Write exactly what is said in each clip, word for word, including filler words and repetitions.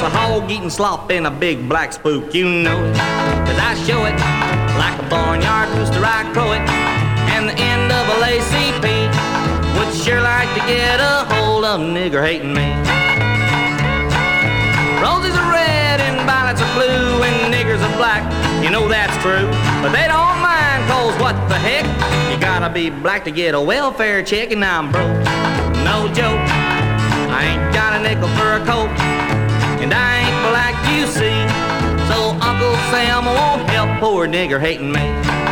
a hog eating slop in a big black spook, you know it. Cause I show it like a barnyard rooster, I crow it. And the N double A C P would sure like to get a hold of nigger-hating me. Roses are red and violets are blue and niggers are black, you know that's true. But they don't mind, cause what the heck, you gotta be black to get a welfare check, and I'm broke, no joke. I ain't got a nickel for a coat, and I ain't black, you see. So Uncle Sam won't help poor nigger-hating me.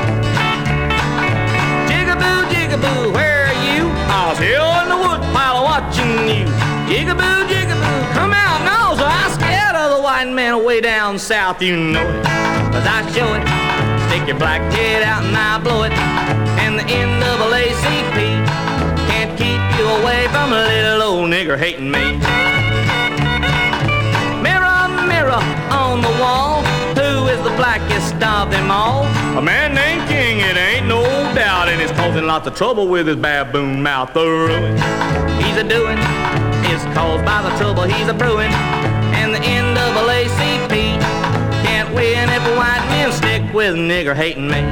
Jigaboo, jigaboo, where are you? I was here in the woodpile watching you. Jigaboo, jigaboo, come out now, so I'm scared of the white man way down south, you know it. Cause I show it, stick your black head out and I blow it. And the N double A C P can't keep you away from a little old nigger-hating me. Mirror, mirror on the wall, who is the blackest of them all? A man named King, it ain't no doubt, and he's causing lots of trouble with his baboon mouth. The ruin he's a-doing is caused by the trouble he's a-brewing. And the N double A C P can't win if white men stick with nigger-hating me.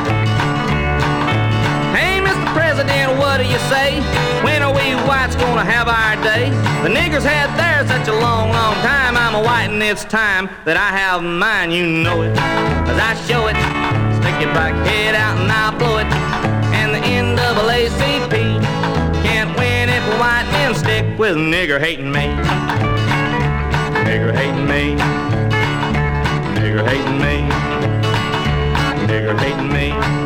Hey, Mister President, what do you say? When are we whites gonna have our day? The niggers had theirs such a long, long time. I'm a white and it's time that I have mine, you know it. Cause I show it, stick your black head out and I blow it. And the N double A C P can't win if white men stick with nigger-hating me. Nigger-hating me. Nigger-hating me. Nigger-hating me.